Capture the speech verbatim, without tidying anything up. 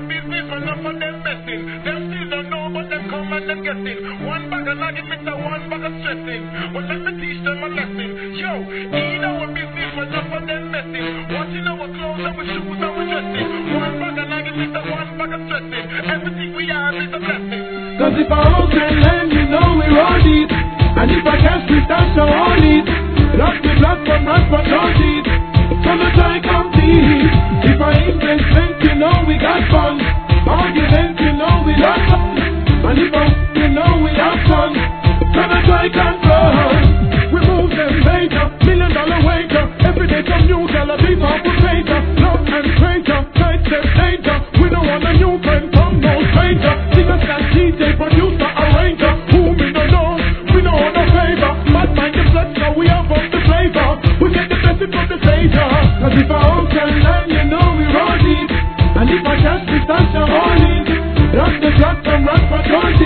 business, and enough of them messing. Them still don't know, but them come and them guessing. One bag of nagging, Mister One bag of stressing. Well, let me teach them a lesson. Yo, in our business, and enough of them messing. Watching our clothes, our shoes, our dressing. One bag of nagging, Mister One bag of stressing. Everything we have is a blessing. Cause if I own can land, you know we roll it. And if I can't we start to hold it. Rock the block from rock but don't it. So no try compete. If I investment, you know we got fun. Argument, you know we love fun. And if I you know we have fun. So no try control. We move them major, million dollar wager. Every day some new girl a beef off with pager. Love and stranger, tight step danger. We don't want a new friend from no stranger. Singer slash D J, producer, arranger. Who we don't know, we don't want no favor. Mad mind the flex, now we have up the flavor. We get the blessing from the Savior. Cause if I own can land, you know we roll it. And if I cash we start to hold it. Rock the clock from rock for twenty.